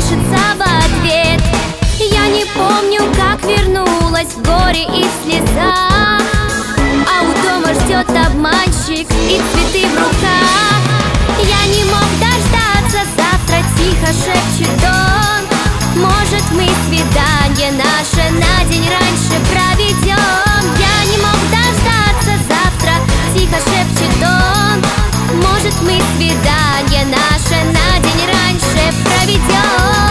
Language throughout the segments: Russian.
хочется в ответ. Я не помню, как вернулась в горе и в слезах, а у дома ждет обманщик и цветы в руках. Я не мог дождаться, завтра тихо шепчет он. Может, мы свидание наше на день раньше проведем. Я не мог дождаться, завтра тихо шепчет он. Может, мы свидание наше на день раньше проведем.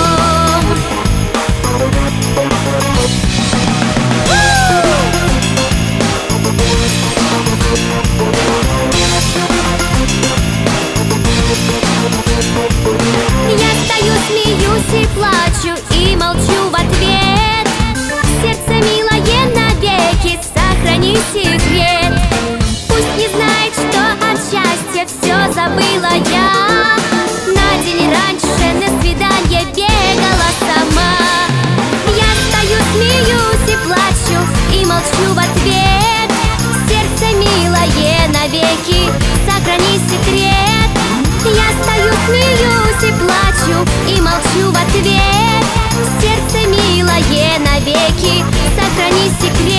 Я стою, смеюсь и плачу, и молчу в ответ. Сердце милое навеки, сохрани секрет. Пусть не знает, что от счастья все забыла я. На день раньше на свидание бегала сама. Я стою, смеюсь и плачу, и молчу в ответ. Сердце милое навеки, сохрани секрет. Я стою, смеюсь и плачу, и молчу в ответ. Сердце милое навеки, сохрани секрет.